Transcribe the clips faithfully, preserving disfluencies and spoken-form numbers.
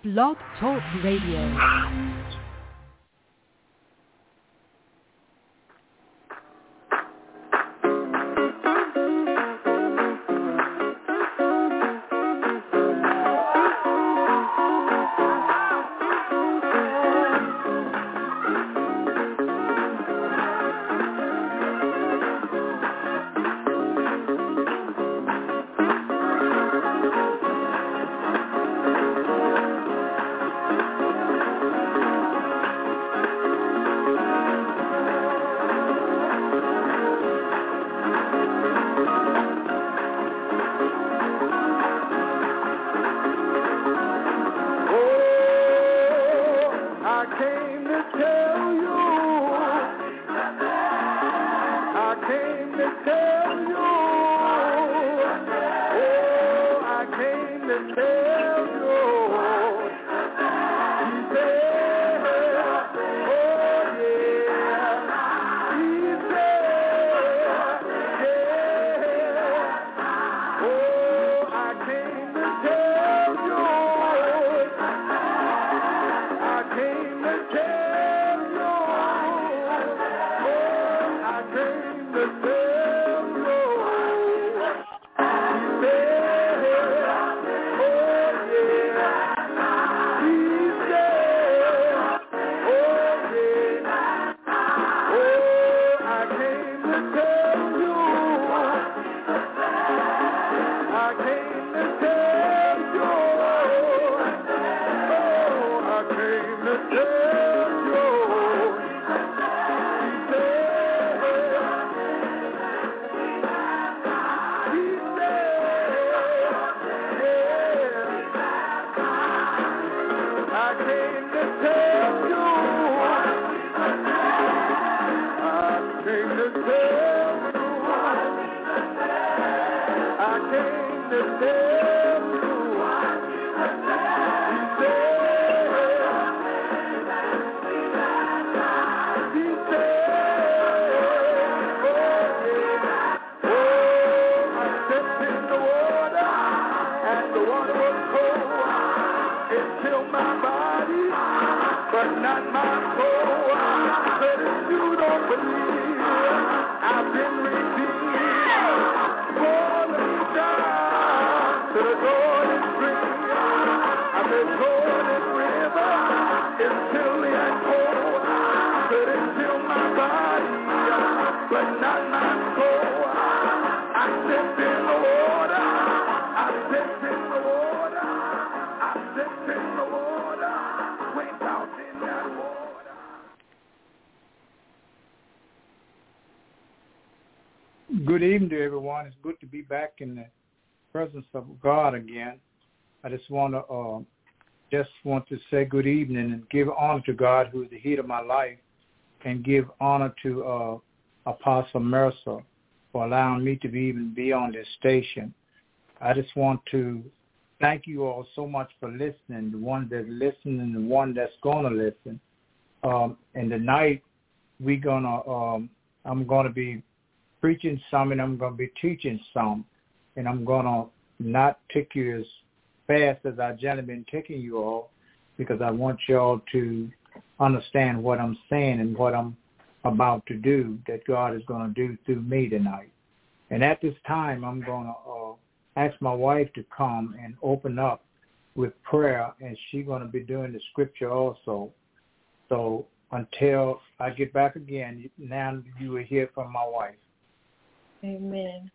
Blog Talk Radio. Good evening to everyone. It's good to be back in the presence of God again. I just want to uh, just want to say good evening and give honor to God, who is the head of my life, and give honor to uh, Apostle Mercer for allowing me to be even be on this station. I just want to thank you all so much for listening, the one that's listening and the one that's going to listen. Um, and tonight we're gonna, um, I'm going to be preaching some, and I'm going to be teaching some, and I'm going to not take you as fast as I've generally been taking you all, because I want y'all to understand what I'm saying and what I'm about to do, that God is going to do through me tonight. And at this time, I'm going to uh, ask my wife to come and open up with prayer, and she's going to be doing the scripture also. So until I get back again, now you will hear from my wife. Amen.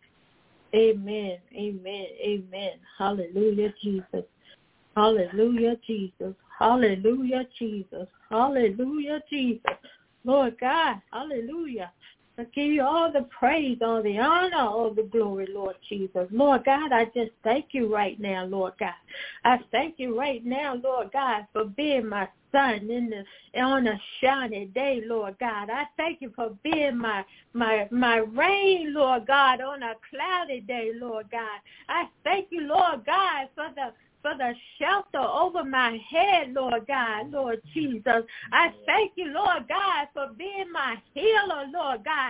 Amen. Amen. Amen. Hallelujah, Jesus. Hallelujah, Jesus. Hallelujah, Jesus. Hallelujah, Jesus. Lord God, hallelujah. I give you all the praise, all the honor, all the glory, Lord Jesus. Lord God, I just thank you right now, Lord God. I thank you right now, Lord God, for being my sun in the on a shiny day, Lord God. I thank you for being my my my rain, Lord God, on a cloudy day, Lord God. I thank you, Lord God, for the for the shelter over my head, Lord God, Lord Jesus. I thank you, Lord God, for being my healer, Lord God.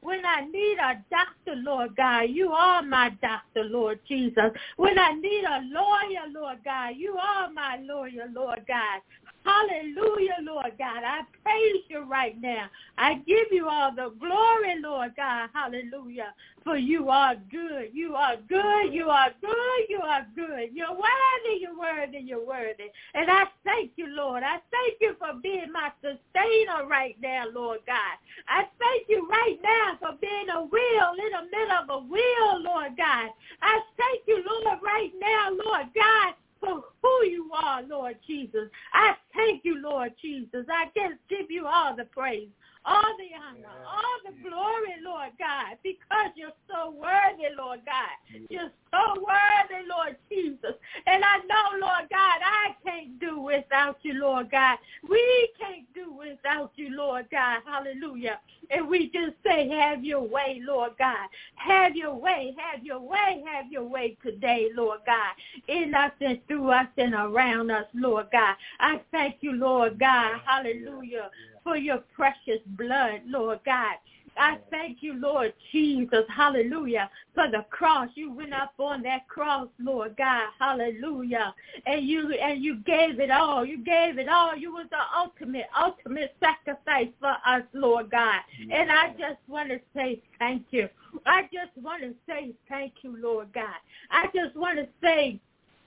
When I need a doctor, Lord God, you are my doctor, Lord Jesus. When I need a lawyer, Lord God, you are my lawyer, Lord God. Hallelujah, Lord God. I praise you right now. I give you all the glory, Lord God. Hallelujah. For you are good. You are good. You are good. You are good. You're worthy. You're worthy. You're worthy. And I thank you, Lord. I thank you for being my sustainer right now, Lord God. I thank you right now for being a wheel in the middle of a wheel, Lord God. I thank you, Lord, right now, Lord God, for who you are, Lord Jesus. I thank you, Lord Jesus. I just give you all the praise, all the honor, yeah. all the yeah. glory, Lord God, because you're so worthy, Lord God. You're so worthy, Lord Jesus. And I know, Lord God, I can't do without you, Lord God. We can't do without you, Lord God. Hallelujah. And we just say, have your way, Lord God. Have your way, have your way, have your way today, Lord God. In us and through us and around us, Lord God. I thank you, Lord God. Hallelujah. For your precious blood, Lord God. I thank you, Lord Jesus, hallelujah, for the cross. You went up on that cross, Lord God, hallelujah, and you and you gave it all. You gave it all. You was the ultimate, ultimate sacrifice for us, Lord God, and I just want to say thank you. I just want to say thank you, Lord God. I just want to say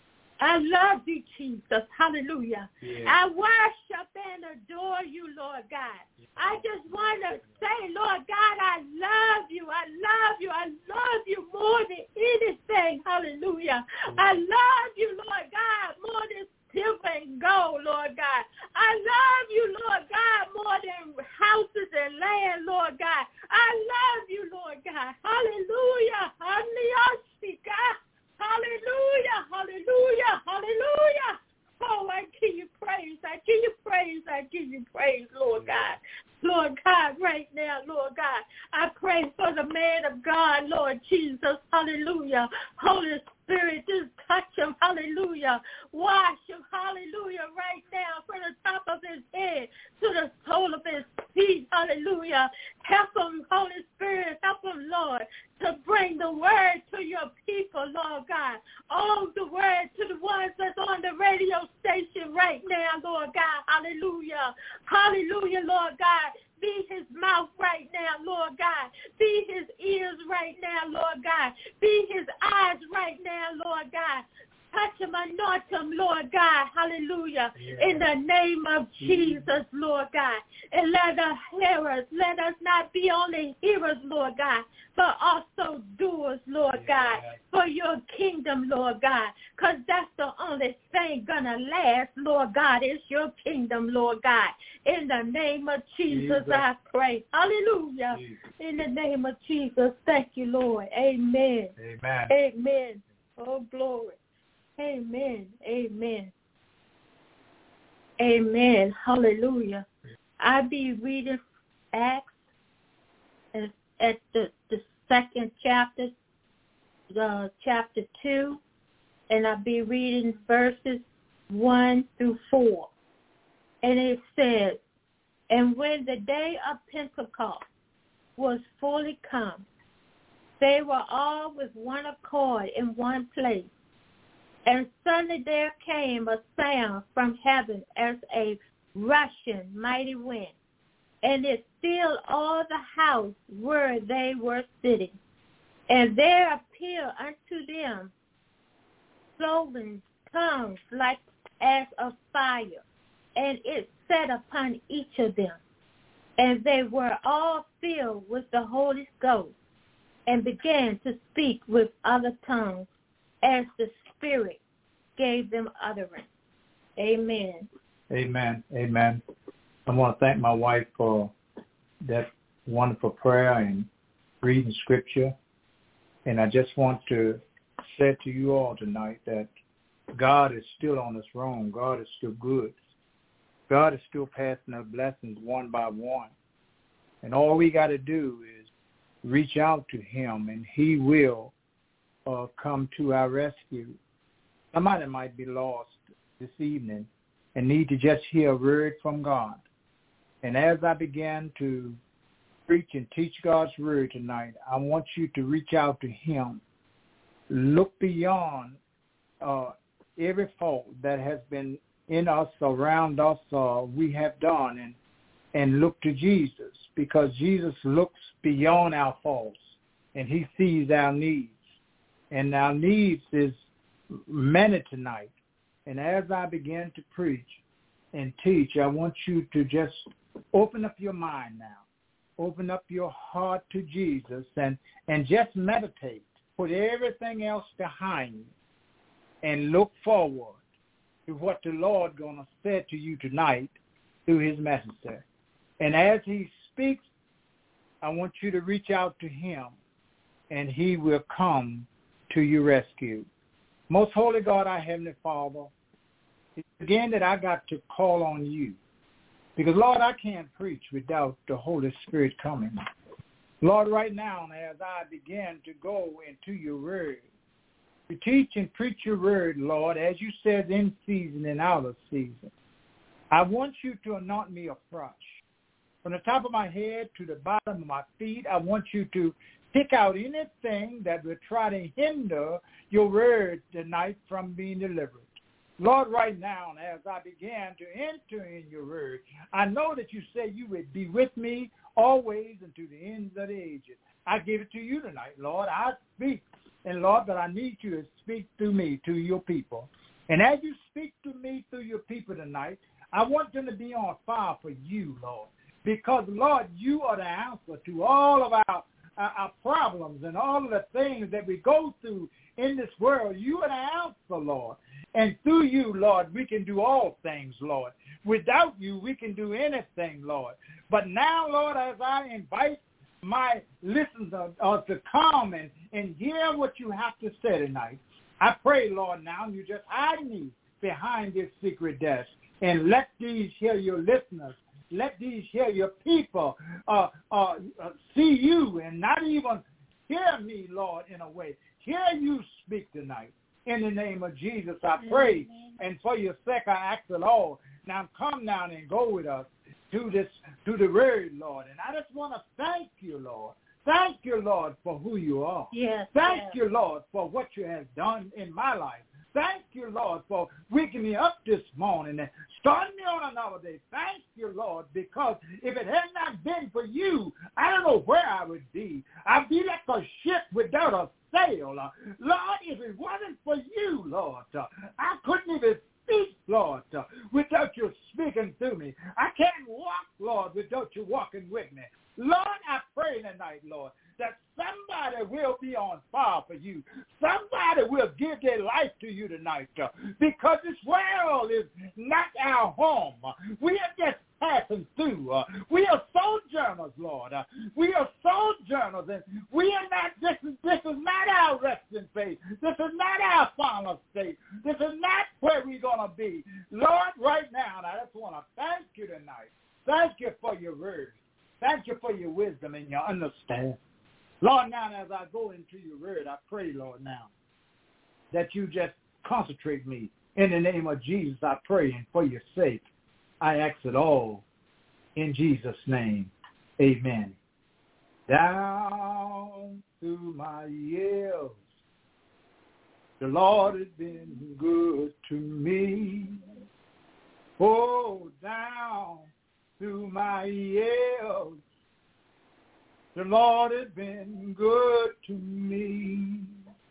I love you, Jesus. Hallelujah. Yeah. I worship and adore you, Lord God. I just want to say, Lord God, I love you. I love you. I love you more than anything. Hallelujah. I love you, Lord God, more than silver and gold, Lord God. I love you, Lord God, more than houses and land, Lord God. I love you, Lord God. Hallelujah. Hallelujah. Hallelujah, hallelujah, hallelujah. Oh, I give you praise. I give you praise. I give you praise, Lord God. Lord God, right now, Lord God, I pray for the man of God, Lord Jesus. Hallelujah. Holy Spirit, just touch him. Hallelujah. Wash him. Hallelujah. Right now from the top of his head to the sole of his feet. Hallelujah. Help him, Holy Spirit. Help him, Lord, to bring the word to your people, Lord God. Oh, the word to the ones that's on the radio station right now, Lord God. Hallelujah. Hallelujah, Lord God. Be his mouth right now, Lord God. Be his ears right now, Lord God. Be his eyes right now, Lord God. Touch him, anoint him, Lord God. Hallelujah. Yeah. In the name of Jesus, Lord God. And let us hearers, let us not be only hearers, Lord God, but also doers, Lord yeah. God, for your kingdom, Lord God. Because that's the only thing going to last, Lord God, is your kingdom, Lord God. In the name of Jesus, Jesus. I pray. Hallelujah. Jesus. In the name of Jesus. Thank you, Lord. Amen. Amen. Amen. Oh, glory. Amen. Amen. Amen. Hallelujah. I'll be reading Acts at, at the, the second chapter, uh, chapter two, and I'll be reading verses one through four. And it says, and when the day of Pentecost was fully come, they were all with one accord in one place. And suddenly there came a sound from heaven as a rushing mighty wind, and it filled all the house where they were sitting. And there appeared unto them cloven tongues like as of fire, and it sat upon each of them. And they were all filled with the Holy Ghost, and began to speak with other tongues as the Spirit gave them utterance. Amen. Amen. Amen. I want to thank my wife for that wonderful prayer and reading scripture. And I just want to say to you all tonight that God is still on the throne. God is still good. God is still passing our blessings one by one. And all we got to do is reach out to him, and he will uh, come to our rescue. Somebody might be lost this evening and need to just hear a word from God. And as I began to preach and teach God's word tonight, I want you to reach out to him. Look beyond uh, every fault that has been in us, around us, uh, we have done, and and look to Jesus, because Jesus looks beyond our faults, and he sees our needs. And our needs is many tonight. And as I begin to preach and teach, I want you to just open up your mind now. Open up your heart to Jesus and, and just meditate. Put everything else behind you and look forward to what the Lord going to say to you tonight through his messenger. And as he speaks, I want you to reach out to him, and he will come to your rescue. Most holy God, our Heavenly Father, it's again that I got to call on you. Because, Lord, I can't preach without the Holy Spirit coming. Lord, right now, as I begin to go into your word, to teach and preach your word, Lord, as you said, in season and out of season, I want you to anoint me afresh. From the top of my head to the bottom of my feet, I want you to pick out anything that will try to hinder your word tonight from being delivered. Lord, right now, as I began to enter in your word, I know that you say you would be with me always unto the ends of the ages. I give it to you tonight, Lord. I speak, and Lord, that I need you to speak through me to your people. And as you speak to me through your people tonight, I want them to be on fire for you, Lord. Because, Lord, you are the answer to all of our, our, our problems and all of the things that we go through in this world. You are the answer, Lord. And through you, Lord, we can do all things, Lord. Without you, we can do anything, Lord. But now, Lord, as I invite my listeners uh, to come and, and hear what you have to say tonight, I pray, Lord, now you just hide me behind this secret desk and let these hear your listeners. Let these hear your people uh, uh, uh, see you and not even hear me, Lord, in a way. Hear you speak tonight. In the name of Jesus, I pray. Amen. And for your sake, I ask it all. Now come down and go with us to this, to the word, Lord. And I just want to thank you, Lord. Thank you, Lord, for who you are. Yes, thank yes. you, Lord, for what you have done in my life. Thank you, Lord, for waking me up this morning and starting me on another day. Thank you, Lord, because if it had not been for you, I don't know where I would be. I'd be like a ship without a sail. Uh, Lord, if it wasn't for you, Lord, uh, I couldn't even speak, Lord, uh, without you speaking through me. I can't walk, Lord, without you walking with me. Lord, I pray tonight, Lord, that somebody will be on fire for you. Somebody will give their life to you tonight uh, because this world is not our home. We are just passing through. Uh, we are sojourners, Lord. Uh, we are sojourners, and we are not, this is, this is not our resting place. This is not our final state. This is not where we're going to be. Lord, right now, I just want to thank you tonight. Thank you for your word. Thank you for your wisdom and your understanding. Lord, now as I go into your word, I pray, Lord, now that you just concentrate me. In the name of Jesus, I pray, and for your sake, I ask it all in Jesus' name. Amen. Down through my years, the Lord has been good to me. Oh, down through my years, the Lord has been good to me.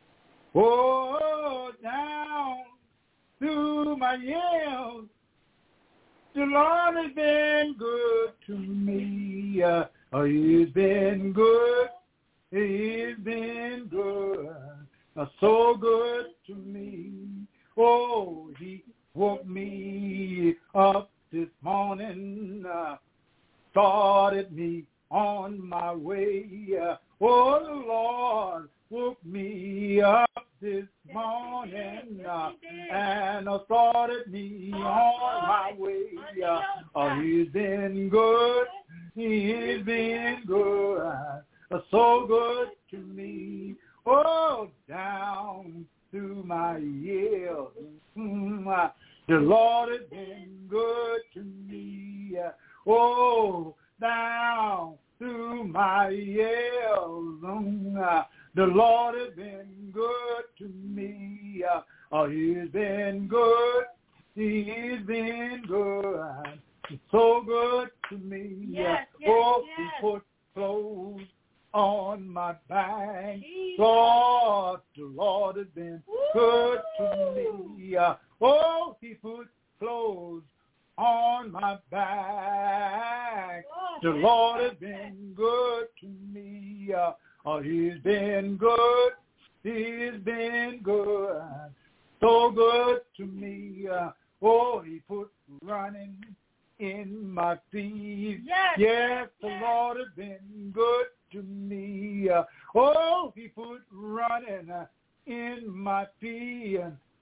Oh, down through my years, the Lord has been good to me. Uh, oh, he's been good. He's been good. Uh, so good to me. Oh, he woke me up this morning, uh, started me on my way. Uh, oh, the Lord woke me up this morning uh, and uh, started me on my way. Uh, oh, he's been good. He's been good. Uh, so good to me. Oh, down through my years. Mm, uh, the Lord has been good to me. Uh, oh, down through my years. Uh, the Lord has been good to me. Uh, oh, He's been good. He's been good. So good to me. Yes, yes, oh, yes. He put clothes on my back. Lord, the Lord has been Woo. good to me. Uh, oh, He put clothes on my back. Lord, the Lord has been good to me. Uh, oh, He's been good. He's been good. So good to me. Uh, oh, He put running in my feet. Yes, yes the yes. Lord has been good to me. Uh, oh, He put running uh, in my feet.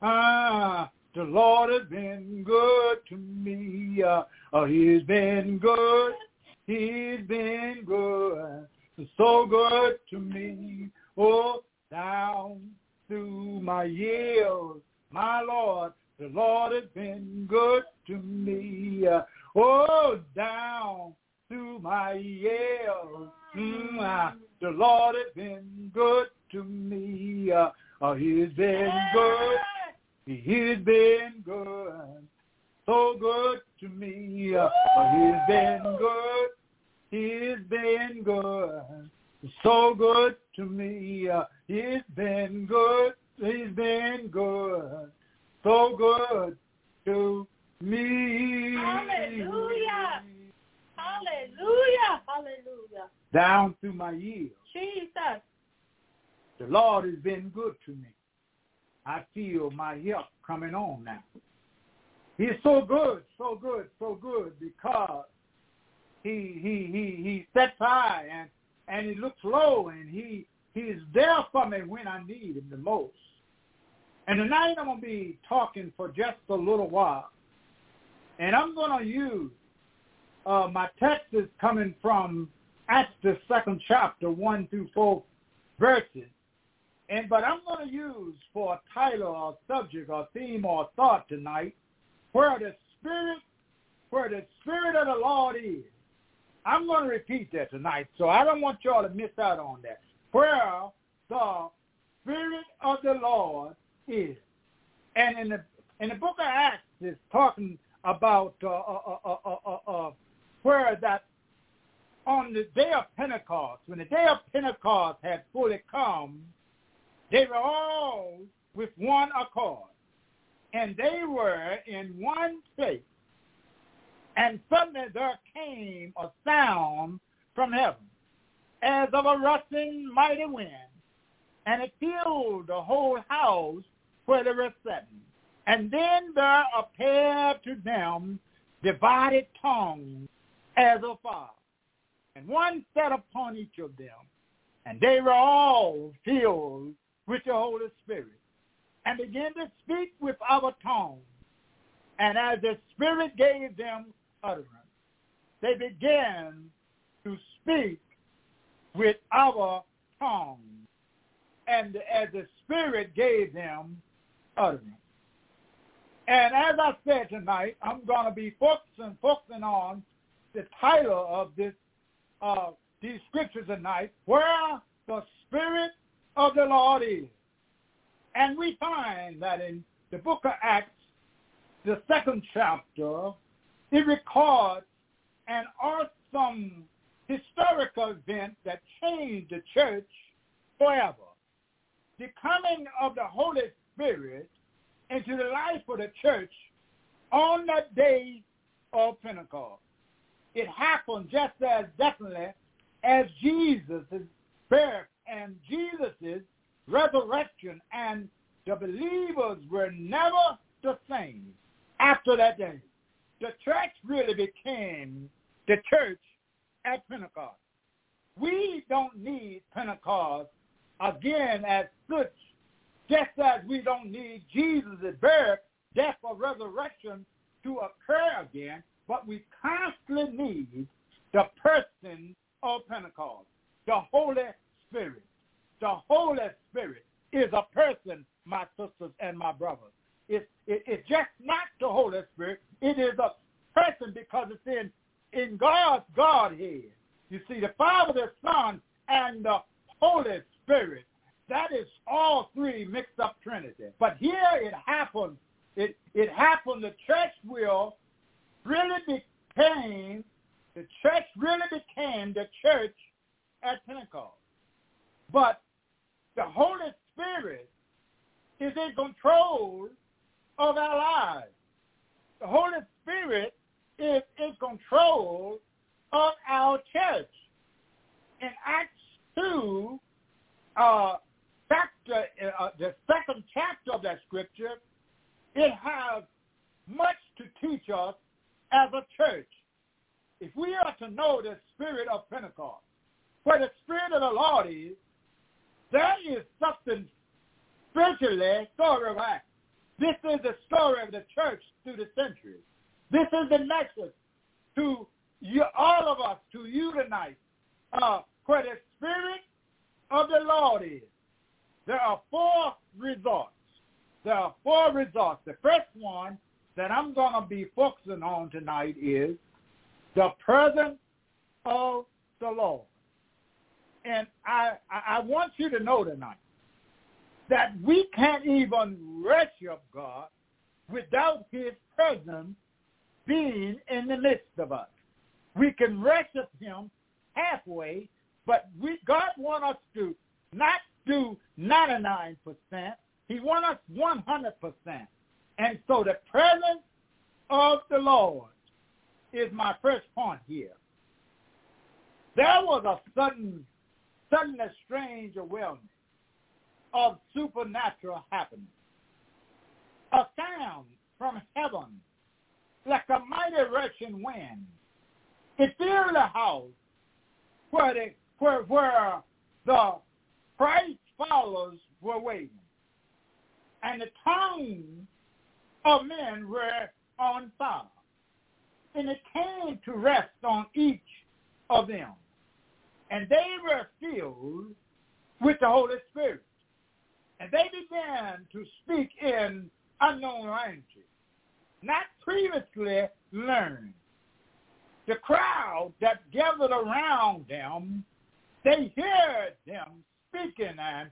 Ah, the Lord has been good to me. Uh, oh, He's been good. He's been good. So good to me. Oh, down through my years, my Lord, the Lord has been good to me. Uh, oh, down through my years, mm, uh, the Lord has been good to me. Uh, oh, He's been good. He's been good. So good to me. Uh, oh, He's been good. He's been good. So good to me. Uh, he's been good. He's been good. So good to me. Hallelujah. Hallelujah. Hallelujah. Down through my years, Jesus. the Lord has been good to me. I feel my help coming on now. He's so good, so good, so good because he he he he sets high and, and he looks low and he he's there for me when I need him the most. And tonight I'm going to be talking for just a little while. And I'm going to use, uh, my text is coming from Acts the second chapter, one through four verses. And but I'm going to use for a title or subject or theme or thought tonight, where the Spirit, where the Spirit of the Lord is. I'm going to repeat that tonight, so I don't want y'all to miss out on that. Where the Spirit of the Lord is. And in the in the book of Acts, it's talking about uh, uh, uh, uh, uh, uh, where that on the day of Pentecost, when the day of Pentecost had fully come, they were all with one accord, and they were in one place. And suddenly there came a sound from heaven, as of a rushing mighty wind, and it filled the whole house where they were sitting. And then there appeared to them divided tongues as of fire, and one sat upon each of them. And they were all filled with the Holy Spirit, and began to speak with other tongues. And as the Spirit gave them utterance, they began to speak with other tongues. And as the Spirit gave them utterance. And as I said tonight, I'm going to be focusing, focusing on the title of this, uh, these scriptures tonight, where the Spirit of the Lord is. And we find that in the book of Acts, the second chapter, it records an awesome historical event that changed the church forever. The coming of the Holy Spirit into the life of the church on that day of Pentecost. It happened just as definitely as Jesus' birth and Jesus' resurrection, and the believers were never the same after that day. The church really became the church at Pentecost. We don't need Pentecost again as such, just as we don't need Jesus' birth, death, or resurrection to occur again, but we constantly need the person of Pentecost, the Holy Spirit. The Holy Spirit is a person, my sisters and my brothers. It, it, it's just not the Holy Spirit. It is a person because it's in, in God's Godhead. You see, the Father, the Son, and the Holy Spirit, that is all three mixed up Trinity. But here it happened. It, it happened the church will really became, the church really became the church at Pentecost. But the Holy Spirit is in control of our lives. The Holy Spirit is in control of our church. In Acts two, uh, chapter, uh, the second chapter of that scripture, it has much to teach us as a church. If we are to know the spirit of Pentecost, where the Spirit of the Lord is, there is something spiritually story of Acts. This is the story of the church through the centuries. This is the nexus to you, all of us to unite uh, where the Spirit of the Lord is. There are four resorts. There are four resorts. The first one that I'm going to be focusing on tonight is the presence of the Lord. And I, I want you to know tonight that we can't even worship God without his presence being in the midst of us. We can worship him halfway, but we, God wants us to not do ninety-nine percent. He wants us one hundred percent. And so the presence of the Lord is my first point here. There was a sudden, sudden and strange awareness of supernatural happening. A sound from heaven like a mighty rushing wind. It filled the house where, they, where, where the Christ followers were waiting. And the tongues of men were on fire. And it came to rest on each of them. And they were filled with the Holy Spirit. And they began to speak in unknown languages, not previously learned. The crowd that gathered around them, they heard them speaking and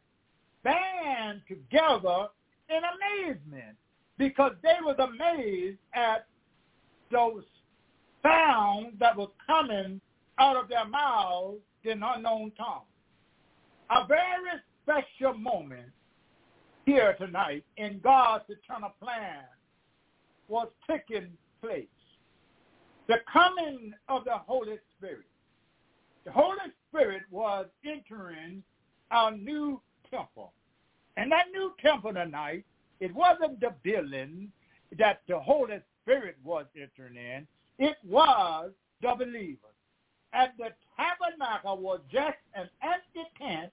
band together in amazement because they was amazed at those sounds that was coming out of their mouths in unknown tongues. A very special moment here tonight in God's eternal plan was taking place. The coming of the Holy Spirit. The Holy Spirit was entering our new temple. And that new temple tonight, it wasn't the building that the Holy Spirit was entering in. It was the believers. And the tabernacle was just an empty tent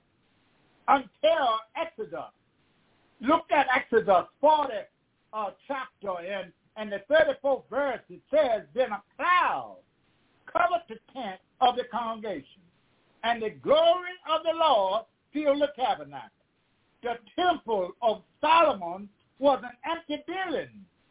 until Exodus. Look at Exodus forty uh, chapter and, and the thirty-fourth verse. It says, then a cloud covered the tent of the congregation, and the glory of the Lord filled the tabernacle. The temple of Solomon was an empty building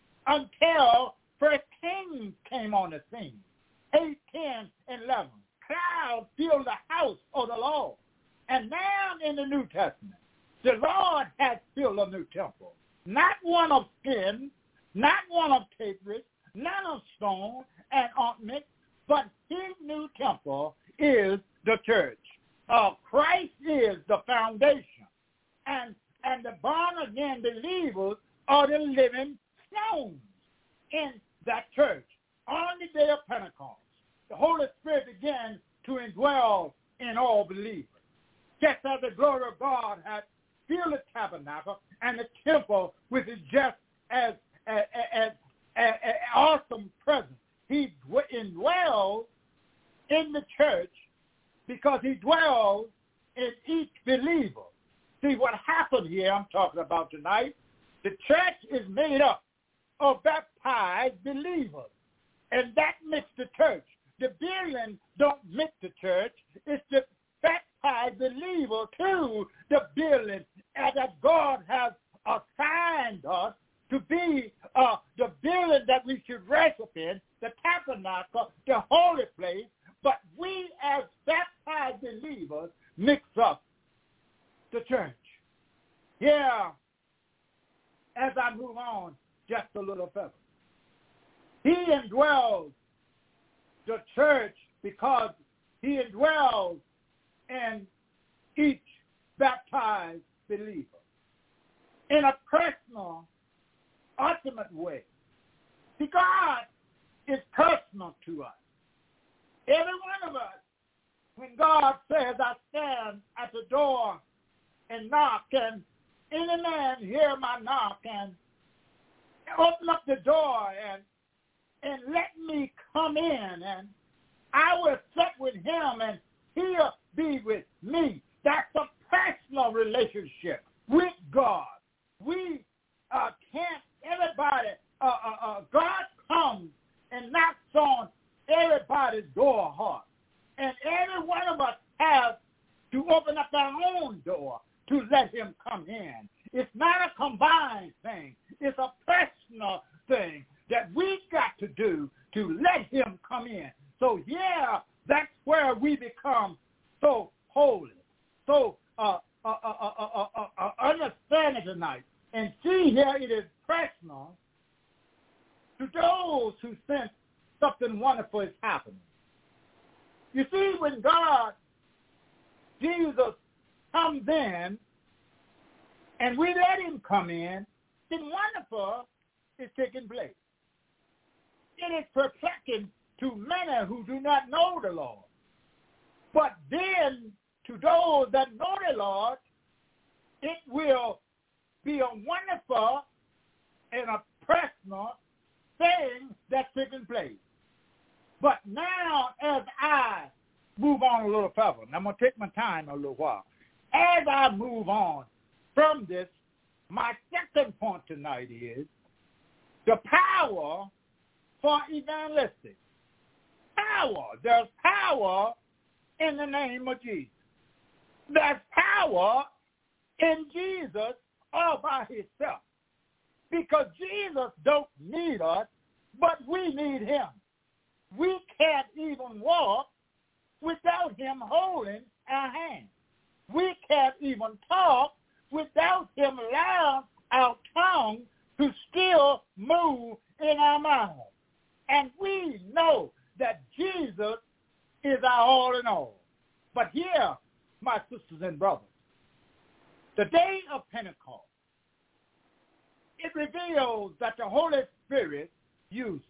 until First Kings came on the scene. eight, ten, and eleven. Clouds filled the house of the Lord. And now in the New Testament, the Lord has filled a new temple. Not one of skin, not one of tapestry, not of stone and ornament, but his new temple is the church. Uh, Christ is the foundation. And, and the born-again believers are the living stones in that church. On the day of Pentecost, the Holy Spirit began to indwell in all believers. Just as the glory of God had filled the tabernacle and the temple, which is just as an as, as, as awesome presence. He indwells in the church because he dwells in each believer. See, what happened here I'm talking about tonight, the church is made up of baptized believers, and that makes the church. The building don't make the church. It's the baptized believer to the building and that God has assigned us to be uh, the building that we should worship in, the tabernacle, the holy place, but we as baptized believers mix up the church. Yeah, as I move on just a little further. He indwells the church because he indwells in each baptized believer in a personal, ultimate way. See, God is personal to us. Every one of us, when God says, I stand at the door and knock, and any man hear my knock and open up the door and and let me come in, and I will sit with him and he'll be with me. That's a personal relationship with God. We uh, can't, everybody, uh, uh, uh, God comes and knocks on everybody's door heart. And every one of us has to open up our own door to let him come in. It's not a combined thing. It's a personal thing that we got to do to let him come in. So, yeah, that's where we become so holy, so uh, uh, uh, uh, uh, uh, uh, understand it tonight. And see here, it is personal to those who sense something wonderful is happening. You see, when God, Jesus, comes in, and we let him come in, then wonderful is taking place. It is perplexing to many who do not know the Lord. But then to those that know the Lord, it will be a wonderful and a personal thing that's taking place. But now as I move on a little further, and I'm going to take my time a little while, as I move on from this, my second point tonight is the power for evangelistic. Power. There's power in the name of Jesus. There's power in Jesus all by himself. Because Jesus don't need us, but we need him. We can't even walk without him holding our hand. We can't even talk without him allowing our tongue to still move in our mouth. And we know that Jesus is our all in all. But here, my sisters and brothers, the day of Pentecost, it reveals that the Holy Spirit uses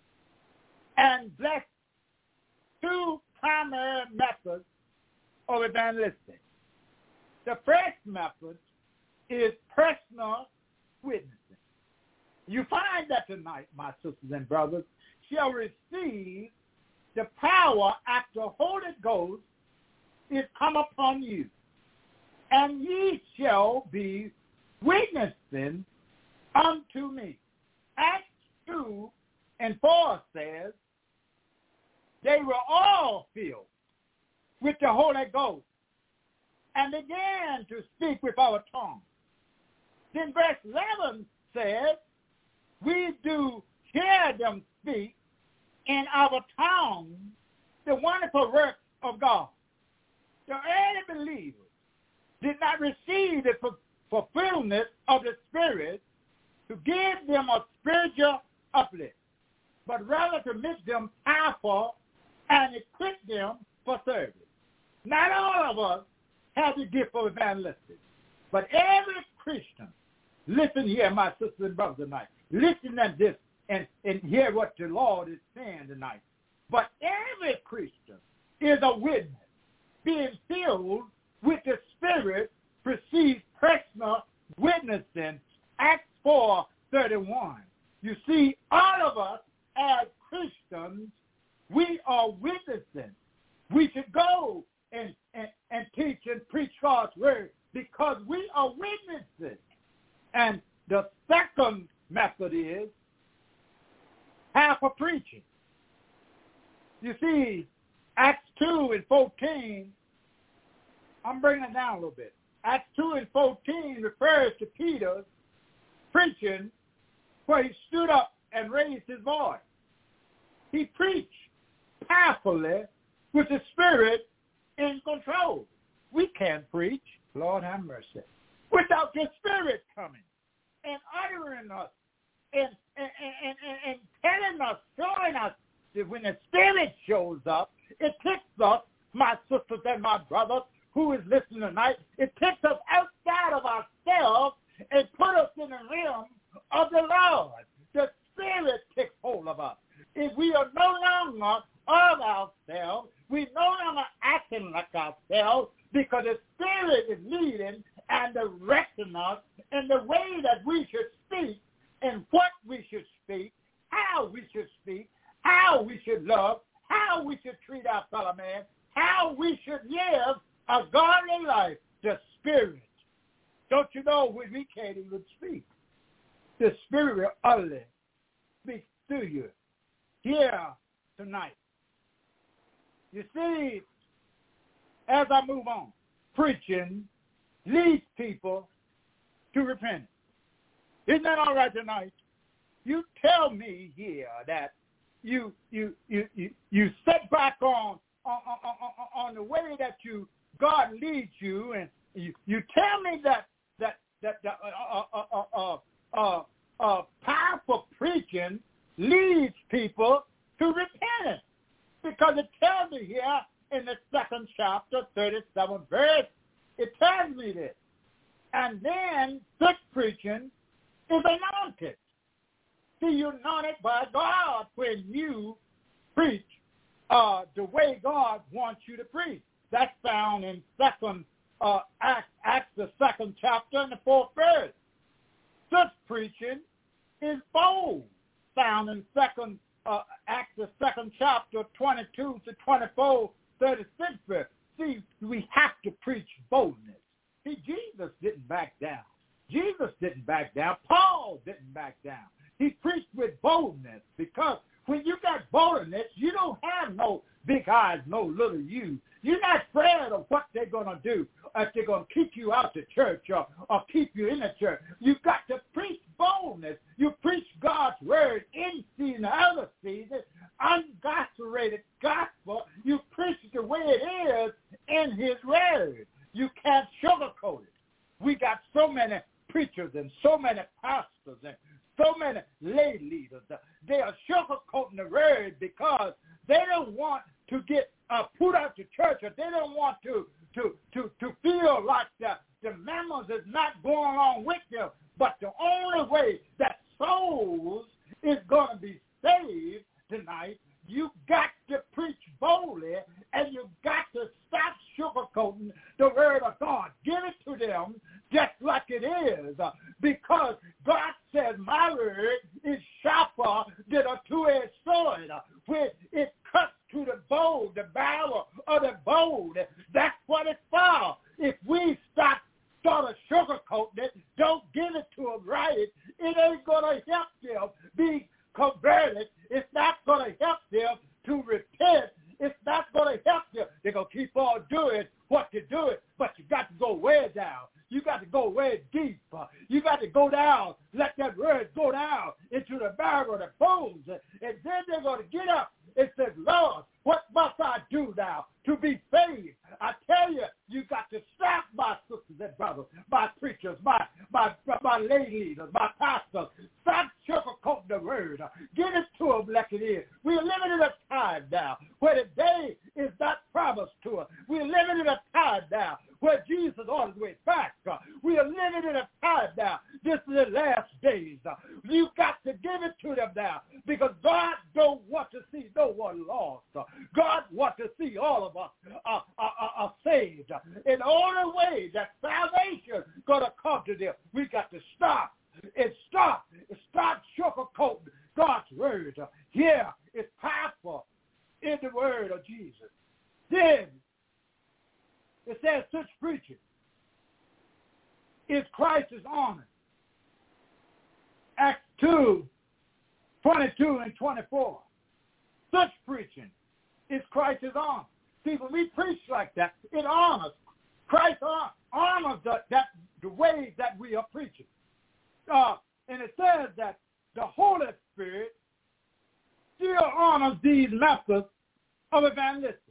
and blessed two primary methods of evangelistic. The first method is personal witnessing. You find that tonight, my sisters and brothers, shall receive the power after the Holy Ghost is come upon you, and ye shall be witnessing unto me. Acts two and four says, they were all filled with the Holy Ghost and began to speak with our tongue. Then verse eleven says, we do hear them speak in our tongue the wonderful works of God. The early believers did not receive the fulfillment of the Spirit to give them a spiritual uplift, but rather to make them powerful and equip them for service. Not all of us have the gift of evangelistic, but every Christian, listen here, my sisters and brothers tonight, listen at this and, and hear what the Lord is saying tonight. But every Christian is a witness, being filled with the Spirit precedes personal witnessing. Acts four thirty-one. You see, all of us as Christians, we are witnessing. We should go and, and, and teach and preach God's word because we are witnesses. And the second method is half a preaching. You see, Acts two and fourteen, I'm bringing it down a little bit. Acts two and fourteen refers to Peter preaching where he stood up and raised his voice. He preached powerfully with the Spirit in control. We can't preach, Lord have mercy, without the Spirit coming and uttering us and, and, and, and, and telling us, showing us that when the Spirit shows up, it takes us, my sisters and my brothers who is listening tonight, it takes us outside of ourselves and put us in the realm of the Lord. The Spirit takes hold of us. If we are no longer of ourselves, we no longer acting like ourselves because the Spirit is leading and directing us in the way that we should speak and what we should speak, how we should speak, how we should love, how we should treat our fellow man, how we should live a godly life. The Spirit. Don't you know when we can't even speak? The Spirit will utterly speak to you here tonight. You see, as I move on, preaching leads people to repentance. Isn't that all right tonight? You tell me here that you you you you, you sit back on on, on on the way that you God leads you, and you, you tell me that that that, that uh, uh, uh, uh, uh, uh, powerful preaching leads people to repentance, because it tells me here in the second chapter, thirty-seventh verse, it tells me this. And then such preaching is anointed. See, you're anointed by God when you preach uh, the way God wants you to preach. That's found in second uh, Acts, Acts, the second chapter and the fourth verse. Such preaching is bold, found in second uh, Acts, the second chapter, twenty-two to twenty-four, thirty-six verse. See, we have to preach boldness. See, Jesus didn't back down. Jesus didn't back down. Paul didn't back down. He preached with boldness, because when you got boldness, you don't have no big eyes, no little you. You're not afraid of what they're going to do, if they're going to kick you out the church or, or keep you in the church. You've got to preach boldness. You preach God's word in season, other season, unadulterated gospel. You preach it the way it is in his word. You can't sugarcoat it. We got so many preachers and so many pastors and so many lay leaders. They are sugarcoating the word because they don't want to get uh, put out the church, or they don't want to to to, to feel like the, the members is not going along with them. But the only way that souls is going to be saved tonight, you got to preach boldly, and you got to stop sugarcoating the word of God. Give it to them just like it is, uh, because God says my word is sharper than a two-edged sword, uh, where it cuts to the bow, the barrel of the bow. That's what it's for. If we stop sort of sugarcoating it, don't give it to them right, it ain't going to help them be converted. It's not going to help them to repent. It's not going to help them. They're going to keep on doing what you're doing, but you got to go way down. You got to go way deep. You got to go down. Let that word go down into the marrow of the bones. And then they're going to get up and say, Lord, what must I do now to be saved? I tell you, you got to stop, my sisters and brothers, my preachers, my my my lay leaders, my pastors. Stop sugarcoating the word. Give it to them like it is. We're living in a time now where the day is not promised to us. We're living in a time now where Jesus is on his way back. We are living in a time now. This is the last days. You got to give it to them now, because God don't want to see no one lost. God wants to see all of us uh, uh, uh, uh, saved. And the only way that salvation is going to come to them, we got to stop and stop and stop sugarcoating God's word. Yeah, it's powerful in the word of Jesus. Then it says such preaching is Christ's honor. Acts two, twenty-two and twenty-four. Such preaching is Christ's honor. See, when we preach like that, it honors. Christ honors the, that, the way that we are preaching. Uh, and it says that the Holy Spirit still honors these methods of evangelism.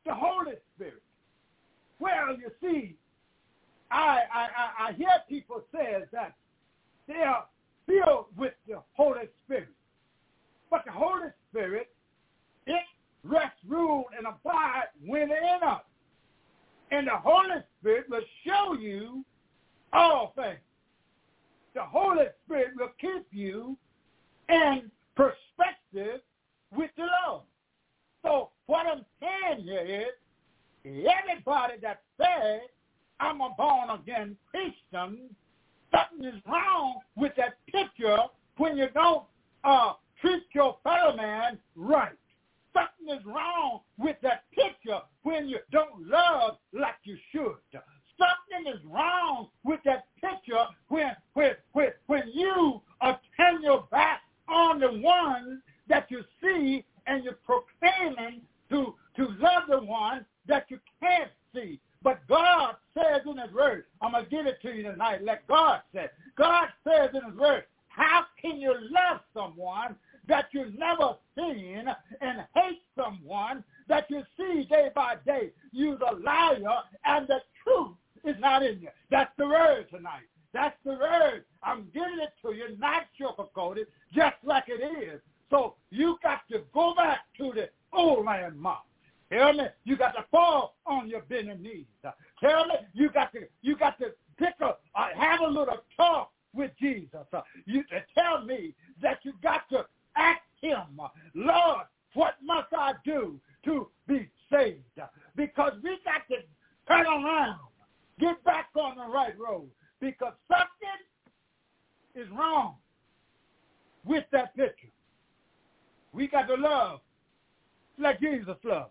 the Holy Spirit? Well, you see, I, I, I hear people say that they are filled with the Holy Spirit. But the Holy Spirit, it rests, rule, and abide within us. And the Holy Spirit will show you all things. The Holy Spirit will keep you in perspective with the Lord. So what I'm saying here is, everybody that says, I'm a born-again Christian, something is wrong with that picture when you don't uh, treat your fellow man right. Something is wrong with that picture when you don't love like you should. Something is wrong with that picture when, when, when, when you are turning your back on the one that you see and you're proclaiming to, to love the one that you can't see. But God says in his word, I'm going to give it to you tonight, let God say. God says in his word, how can you love someone that you've never seen and hate someone that you see day by day? You're a liar and the truth is not in you. That's the word tonight. That's the word. I'm giving it to you, not sugarcoated, just like it is. So you got to go back to the old man mouth. Tell me, you got to fall on your bending knees. Tell me, you got to you got to pick a uh, have a little talk with Jesus. Uh, you uh, tell me that you got to ask him, uh, Lord, what must I do to be saved? Uh, because we got to turn around, get back on the right road, because something is wrong with that picture. We got to love like Jesus loved.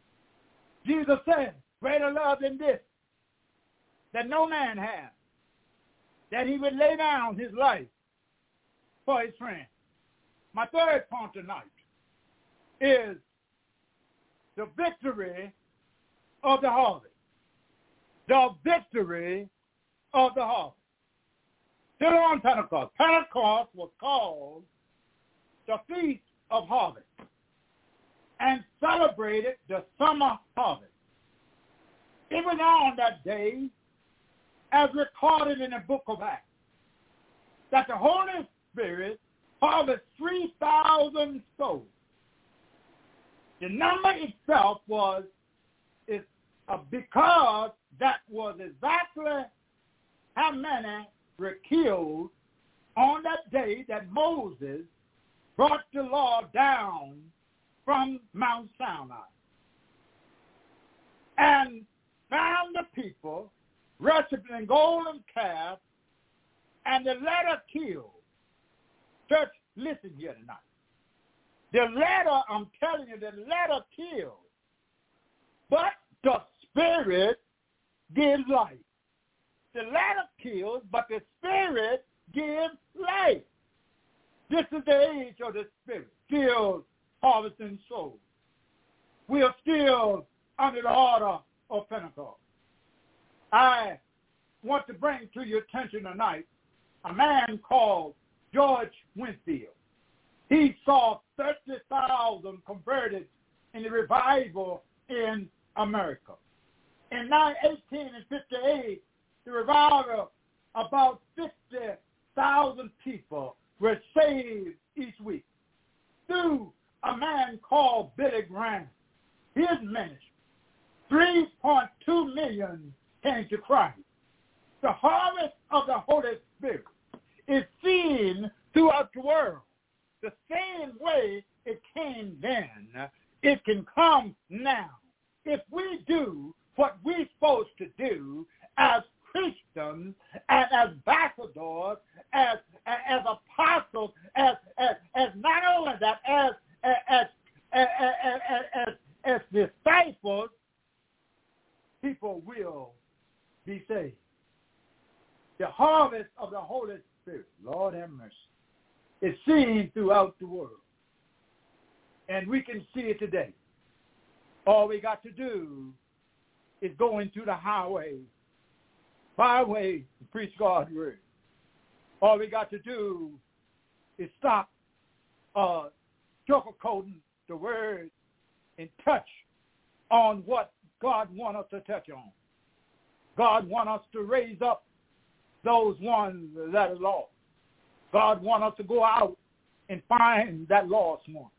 Jesus said, greater love than this, that no man has, that he would lay down his life for his friend. My third point tonight is the victory of the harvest. The victory of the harvest. Still on Pentecost. Pentecost was called the Feast of Harvest and celebrated the summer harvest. It was on that day, as recorded in the book of Acts, that the Holy Spirit harvested three thousand souls. The number itself was is uh, because that was exactly how many were killed on that day that Moses brought the law down from Mount Sinai and found the people worshiping golden calf and the letter killed. Church, listen here tonight. The letter, I'm telling you, the letter killed. But the Spirit gives life. The letter kills, but the Spirit gives life. This is the age of the Spirit, still harvesting souls. We are still under the order of Pentecost. I want to bring to your attention tonight a man called George Whitefield. He saw thirty thousand converted in the revival in America. In eighteen fifty-eight, the revival, about fifty thousand people were saved each week through a man called Billy Graham. His ministry, three point two million came to Christ. The harvest of the Holy Spirit is seen throughout the world. The same way it came then, it can come now. If we do what we're supposed to do as Christians, as ambassadors, as as apostles, as as, as not only that, as as as, as, as, as disciples, people will be saved. The harvest of the Holy Spirit, Lord have mercy, is seen throughout the world. And we can see it today. All we got to do is go into the highway, byway, and preach God's word. All we got to do is stop uh, sugarcoating the word and touch on what God wants us to touch on. God wants us to raise up those ones that are lost. God wants us to go out and find that lost one.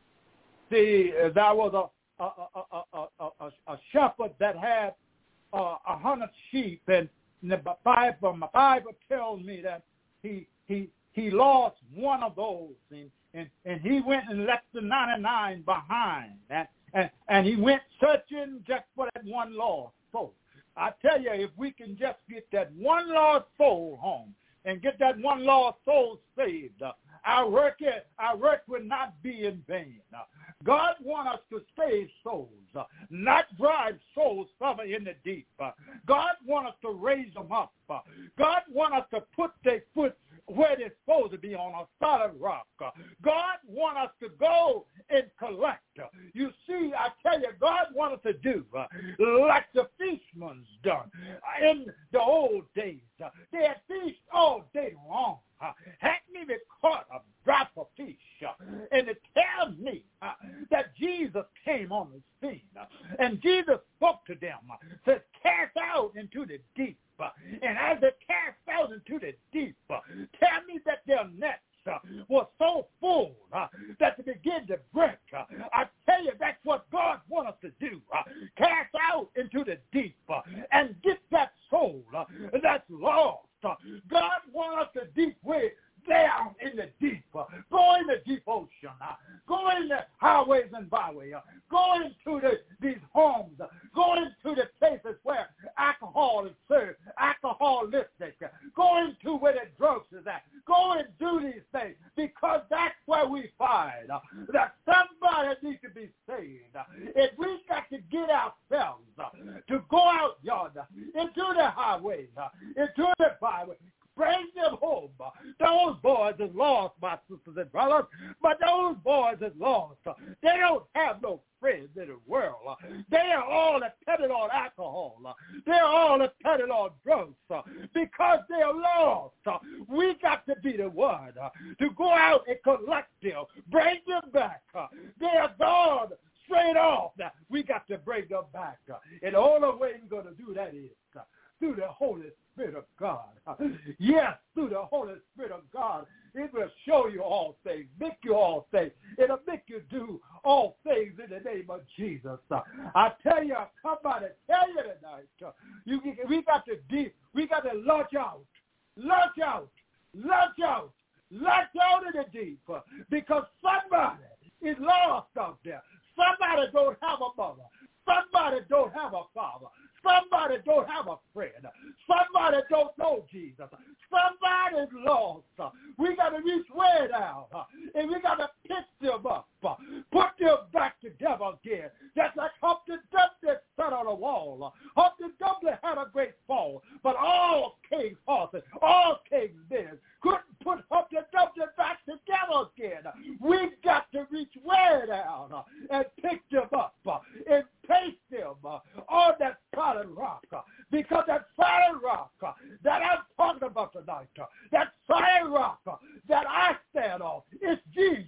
See, there was a, a, a, a, a, a shepherd that had uh, a hundred sheep, and the Bible, my Bible tells me that he he he lost one of those, and, and, and he went and left the ninety-nine behind, and, and, and he went searching just for that one lost soul. I tell you, if we can just get that one lost soul home and get that one lost soul saved, uh, our work, our work will not be in vain. Uh, God wants us to save souls, uh, not drive souls further in the deep. Uh, God wants us to raise them up. Uh, God wants us to put their foot where they're supposed to be, on a solid rock. Uh, God wants us to go and collect. Uh, you see, I tell you, God wants us to do uh, like the fishermen's done uh, in the old days. Uh, they had fished all day long. Uh, hadn't even caught a drop of fish. Uh, and it tells me uh, that Jesus came on the scene. Uh, and Jesus spoke to them, uh, says, cast out into the deep. Uh, and as they cast out into the deep, uh, tell me that their nets uh, were so full uh, that they began to break. Uh, I tell you, that's what God wants us to do. Uh, cast out into the deep uh, and get that soul uh, that's lost. Uh, God wants us to deep way down in the deep. Uh, go in the deep ocean. Uh, go in the highways and byways. Uh, go into the, these homes. Uh, go into the places where alcohol is served, alcoholistic. Uh, go into where the drugs is at. Go and do these things, because that's where we find uh, that somebody needs to be saved. Uh, if we got to get ourselves uh, to go out yonder into the highways, uh, into the byway, bring them home. Those boys is lost, my sisters and brothers, but those boys is lost. They don't have no friends in the world. They are all dependent on alcohol. They're all dependent on drugs because they are lost. We got to be the one to go out and collect them, bring them back. They are gone straight off. Now, we got to bring them back. And the only way we're going to do that is through the Holy Spirit of God. Yes, through the Holy Spirit of God. It will show you all things, make you all things. It'll make you do all things in the name of Jesus. I tell you, come by to tell you tonight, you, we got to deep, we got to launch out, launch out, launch out, launch out in the deep, because somebody is lost out there. Somebody don't have a mother. Somebody don't have a father. Somebody don't have a friend. Somebody don't know Jesus. Somebody's lost. We got to reach way down, and we got to pick them up, put them back together again. Just like Humpty Dumpty sat on a wall. Humpty Dumpty had a great fall, but all king's horses, all king's men couldn't put Humpty Dumpty back together again. We got to reach way down and pick them up and place them on that solid rock, because that solid rock that I'm talking about tonight, that solid rock that I stand on is Jesus.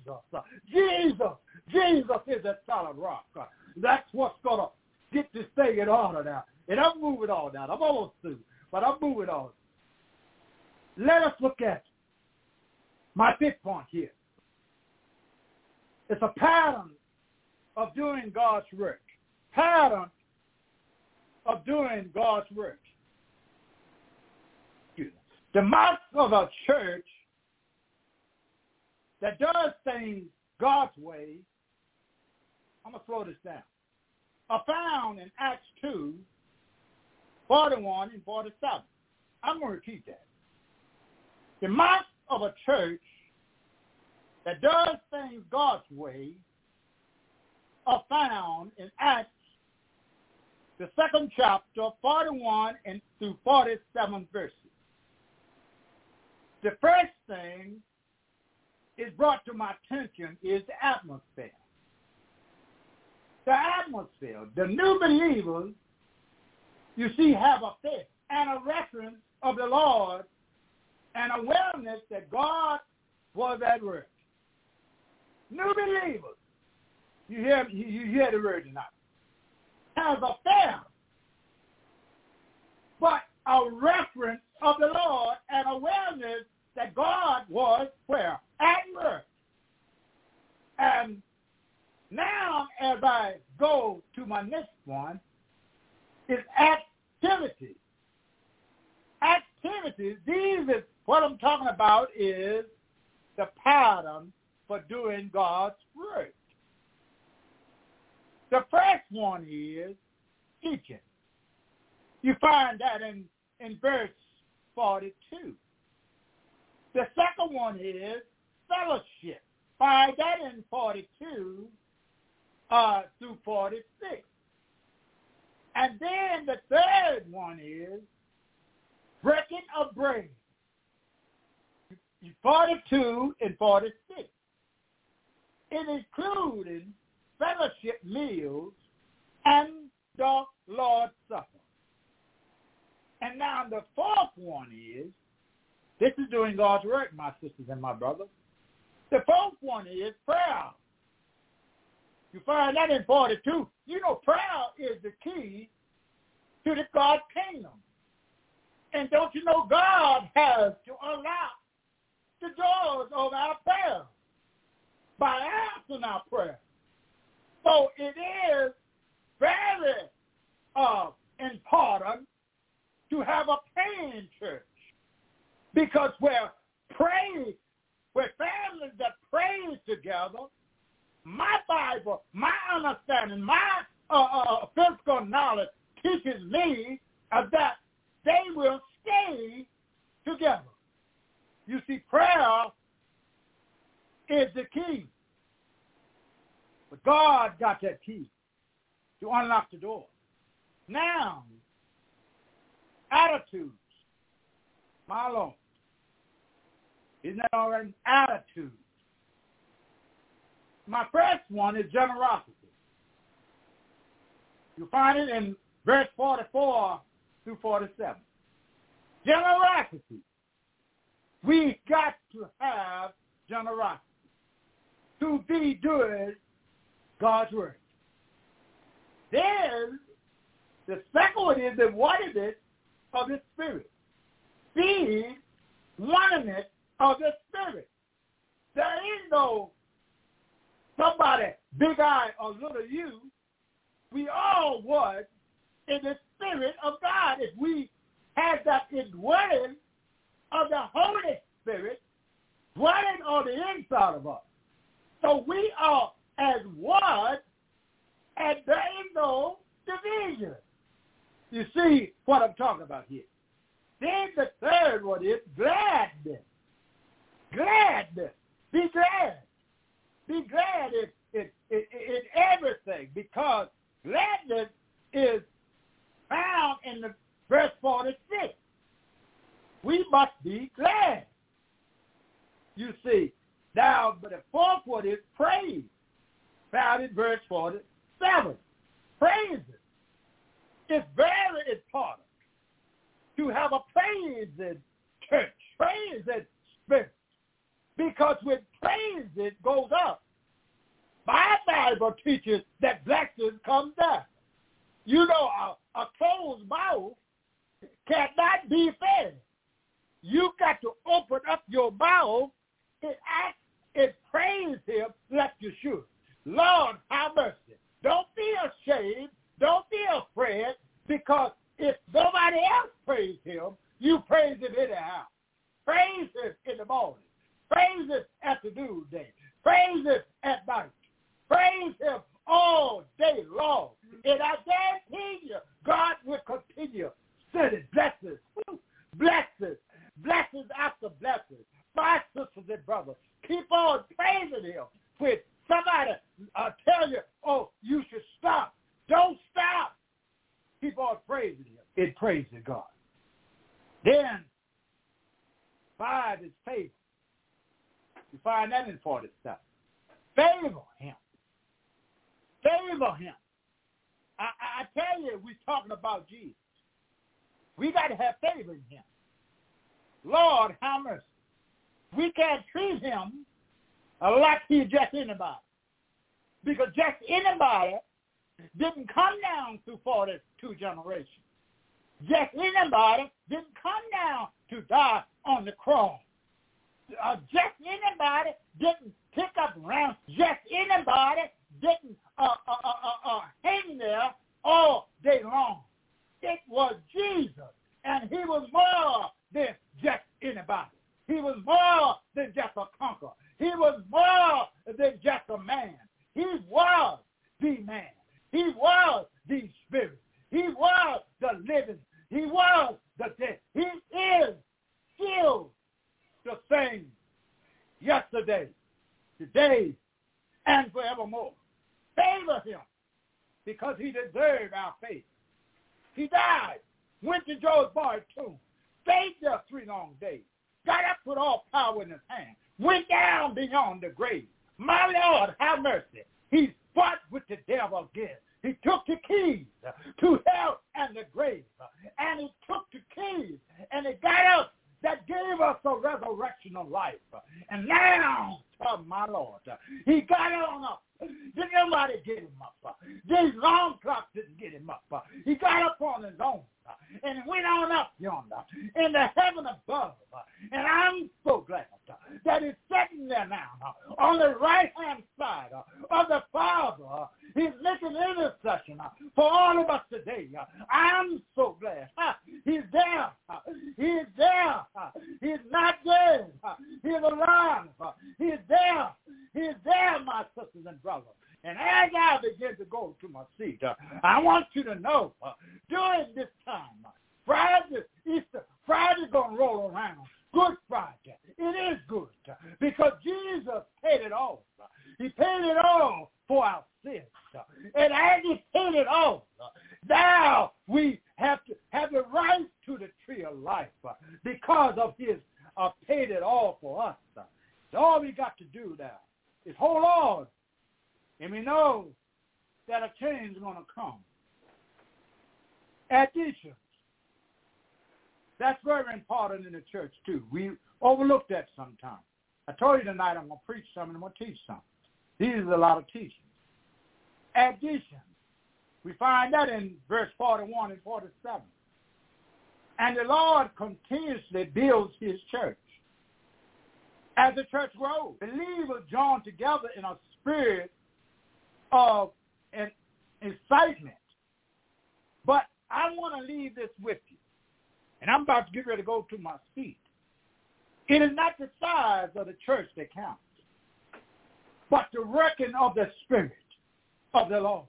Jesus, Jesus is that solid rock. That's what's going to get this thing in order now. And I'm moving on now. I'm almost through, but I'm moving on. Let us look at my fifth point here. It's a pattern of doing God's work. Pattern of doing God's work. The marks of a church that does things God's way, I'm going to slow this down, are found in Acts two, forty-one and forty-seven. I'm going to repeat that. The marks of a church that does things God's way are found in Acts, the second chapter, forty-one and through forty-seven verses. The first thing is brought to my attention is the atmosphere. The atmosphere. The new believers, you see, have a faith and a reference of the Lord and awareness that God was at work. New believers. You hear, you, you hear the word tonight. has a fair, but a reference of the Lord and awareness that God was where? At work. And now as I go to my next one, is activity. Activities, these is what I'm talking about is the pattern for doing God's work. The first one is teaching. You find that in, in verse forty-two. The second one is fellowship. Find that in forty-two uh, through forty-six. And then the third one is breaking of bread. forty-two and forty-six. It including fellowship meals and the Lord's Supper. And now the fourth one is, this is doing God's work, my sisters and my brothers. The fourth one is prayer. You find that in forty-two. You know, prayer is the key to the God's kingdom. And don't you know God has to unlock the doors of our prayer by answering our prayer. So it is very uh, important to have a praying church, because where pray, where families that pray together, my Bible, my understanding, my uh, uh, physical knowledge teaches me uh, that they will stay together. You see, prayer is the key. But God got that key to unlock the door. Now, attitudes. My Lord. Isn't that all right? Attitudes. My first one is generosity. You find it in verse forty-four through forty-seven. Generosity. We got to have generosity to be doing God's work. Then the second one is the oneness of the Spirit. Being oneness of the Spirit. There is no somebody big I or little you. We all one in the Spirit of God. If we have that indwelling of the Holy Spirit dwelling on the inside of us. So we are as one, and there is no division. You see what I'm talking about here. Then the third one is gladness. Gladness. Be glad. Be glad in, in, in, in everything, because gladness is found in the verse forty-six. We must be glad. You see. Now, but the fourth one is praise. Found in verse forty-seven. Praise. It's very important to have a praising church, praising spirit. Because when praise it goes up, my Bible teaches that blessings come down. You know, a, a closed mouth cannot be fed. You got to open up your mouth and act and praise him like you should. Lord, have mercy. Don't be ashamed. Don't be afraid, because if nobody else praise him, you praise him anyhow. Praise him in the morning. Praise him at the noonday. Praise him at night. Praise him all day long. And I guarantee you, God will continue sending blessings, blessings, blessings after blessings. My sisters and brothers, keep on praising him. When somebody uh, tell you, oh, you should stop, don't stop. Keep on praising him. It praises God. Then, five is favor. You find that in forty-seven. Favor him. Favor him. I, I, I tell you, we're talking about Jesus. We got to have favor in him. Lord, have mercy. We can't treat him like he's just anybody. Because just anybody didn't come down through forty-two generations. Just anybody didn't come down to die on the cross. Uh, just anybody didn't pick up around. Just anybody didn't uh, uh, uh, uh, uh, hang there all day long. It was Jesus, and he was more than just anybody. He was more than just a conqueror. He was more than just a man. He was the man. He was the spirit. He was the living. He was the dead. He is still the same yesterday, today, and forevermore. Favor him because he deserved our faith. He died, went to Joe's boy's tomb, stayed there three long days, got up with all power in his hand, went down beyond the grave. My Lord, have mercy. He fought with the devil again. He took the keys to hell and the grave. And he took the keys and he got us that gave us a resurrection of life. And now, oh my Lord, he got on up. Didn't nobody get him up. These long clocks didn't get him up. He got up on his own and went on up yonder in the heaven above. And I'm so glad that he's sitting there now on the right-hand side of the Father. He's making intercession for all of us today. I'm so glad. He's there. He's there. He's not dead. He's alive. He's there. He's there, my sisters and brothers. And as I begin to go to my seat, uh, I want you to know, uh, during this time, uh, Friday, Easter, Friday's going to roll around. Good Friday. It is good uh, because Jesus paid it all. Uh, he paid it all for our sins. Uh, and as he paid it all, uh, now we have to have the right to the tree of life uh, because of his uh, paid it all for us. Uh, so all we got to do now is hold on. And we know that a change is going to come. Additions. That's very important in the church, too. We overlook that sometimes. I told you tonight I'm going to preach something, I'm going to teach something. These are a lot of teachings. Additions. We find that in verse forty-one and forty-seven. And the Lord continuously builds his church. As the church grows, believers join together in a spirit of an excitement. But I want to leave this with you. And I'm about to get ready to go to my seat. It is not the size of the church that counts, but the working of the Spirit of the Lord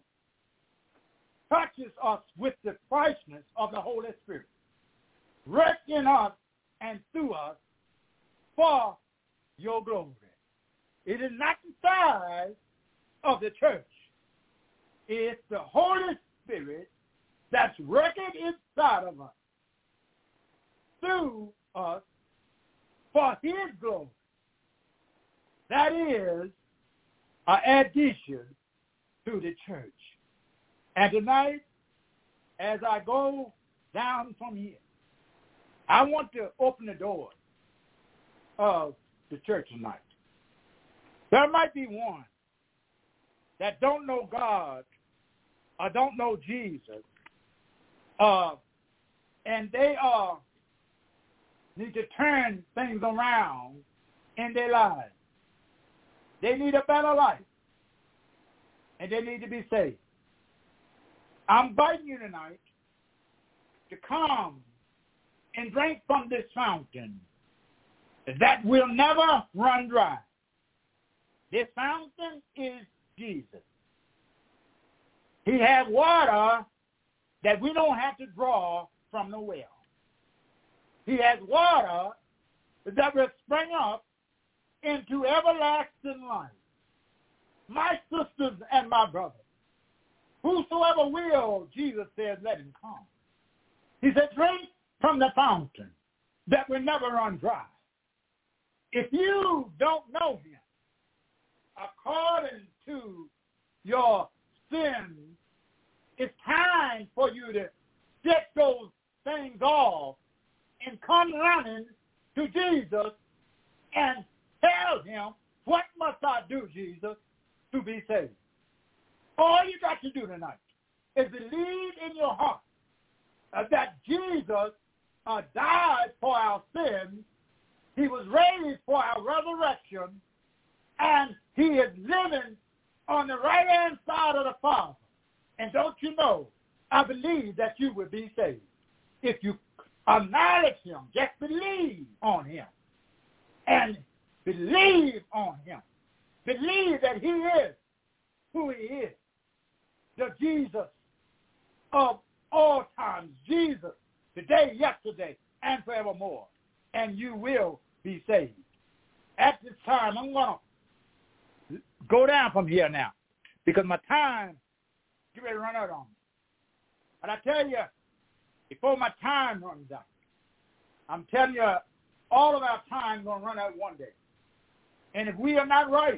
touches us with the freshness of the Holy Spirit, working us and through us for your glory. It is not the size of the church. It's the Holy Spirit that's working inside of us, through us, for his glory. That is an addition to the church. And tonight, as I go down from here, I want to open the door of the church tonight. There might be one that don't know God or don't know Jesus, uh, and they uh, need to turn things around in their lives. They need a better life, and they need to be saved. I'm inviting you tonight to come and drink from this fountain that will never run dry. This fountain is Jesus. He has water that we don't have to draw from the well. He has water that will spring up into everlasting life. My sisters and my brothers, whosoever will, Jesus said, let him come. He said, drink from the fountain that will never run dry. If you don't know him, according to your sins, it's time for you to get those things off and come running to Jesus and tell him, what must I do, Jesus, to be saved? All you got to do tonight is believe in your heart uh, that Jesus uh, died for our sins, he was raised for our resurrection, and he is living on the right-hand side of the Father. And don't you know, I believe that you will be saved. If you acknowledge him, just believe on him. And believe on him. Believe that he is who he is. The Jesus of all times. Jesus, today, yesterday, and forevermore. And you will be saved. At this time, I'm going to go down from here now, because my time get ready to run out on me. But I tell you, before my time runs out, I'm telling you, all of our time is going to run out one day. And if we are not right,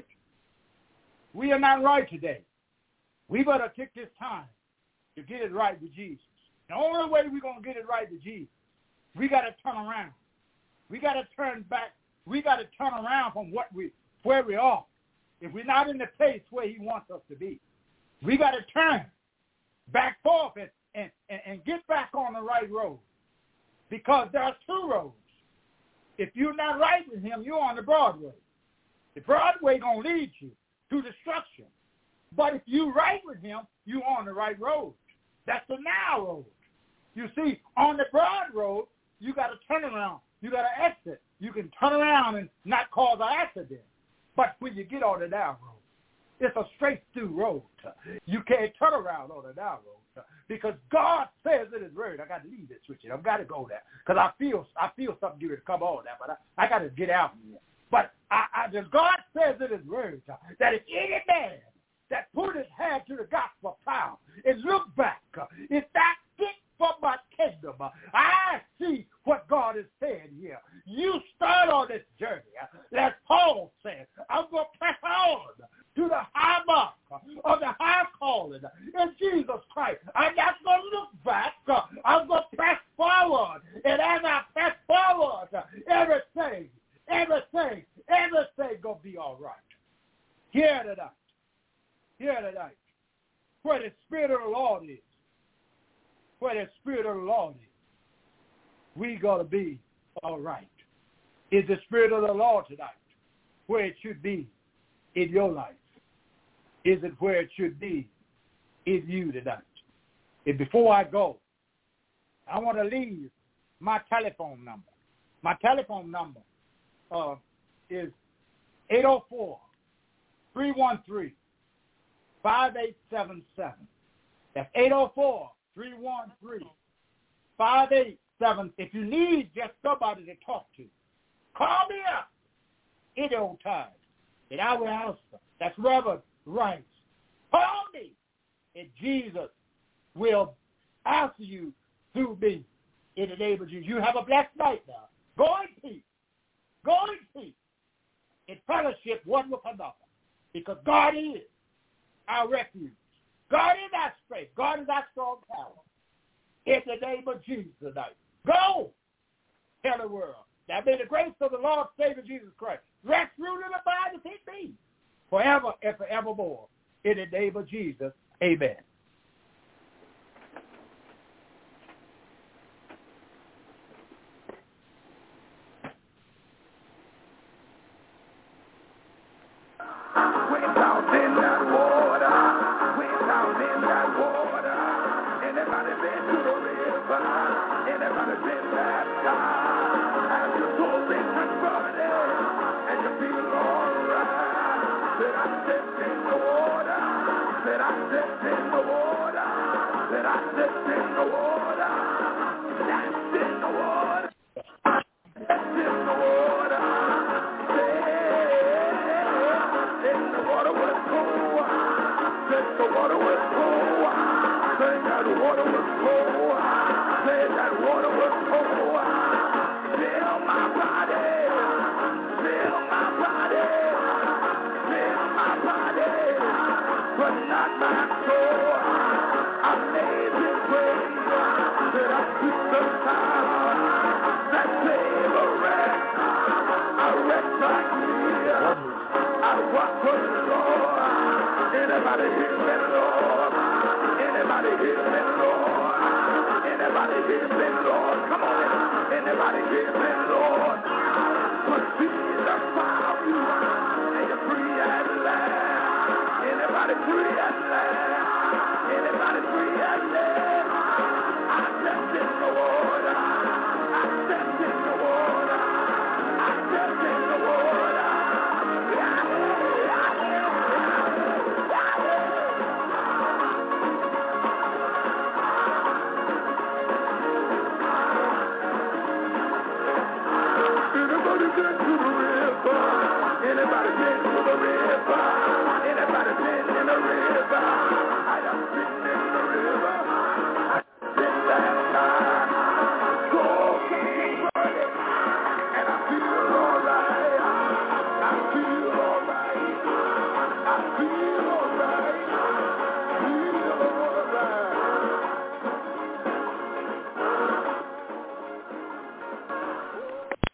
we are not right today, we better take this time to get it right with Jesus. The only way we're going to get it right with Jesus, we got to turn around. We got to turn back. We got to turn around from what we, where we are. If we're not in the place where he wants us to be, we got to turn back forth and, and, and get back on the right road. Because there are two roads. If you're not right with him, you're on the broad way. The broad way going to lead you to destruction. But if you're right with him, you're on the right road. That's the narrow road. You see, on the broad road, you got to turn around. You got to exit. You can turn around and not cause an accident. But when you get on the narrow road, it's a straight through road. You can't turn around on the narrow road because God says in his word. I got to leave this with you. I've got to go there because I feel I feel something getting to come on there, but I, I got to get out from here. But I, I, God says in his word that if any man that put his hand to the gospel plow and look back, if that fit for my kingdom, I see what God is saying here. You start on this journey, as Paul said, I'm going to press on to the high mark of the high calling in Jesus Christ. I'm not going to look back. I'm going to press forward. And as I press forward, everything, everything, everything going to be all right. Here tonight, here tonight, where the Spirit of the Lord is, where the Spirit of the Lord is, we got to be all right. Is the Spirit of the Lord tonight where it should be in your life? Is it where it should be in you tonight? And before I go, I want to leave my telephone number. My telephone number uh, is eight oh four, three one three, five eight seven seven. That's eight oh four, three one three, five eight seven. If you need just somebody to talk to, call me up any old time, and I will answer. That's Reverend Rice. Call me, and Jesus will answer you through me in the name of Jesus. You have a blessed night now. Go in peace. Go in peace. In fellowship one with another, because God is our refuge. God is our strength. God is our strong tower. In the name of Jesus tonight. Go, tell the world. That may the grace of the Lord Savior Jesus Christ rest, rule, and abide with me forever and forevermore. In the name of Jesus, amen. Anybody here, let it all. Anybody here been Lord? Anybody here been Lord? Come on. Anybody here been Lord? But Jesus found you and you're free at last. Anybody free at last? Anybody free at last? I stepped in the water. I stepped in the water. I stepped in the water. Anybody been to the river? Anybody been to the river? Anybody been in the river? I done been in the river.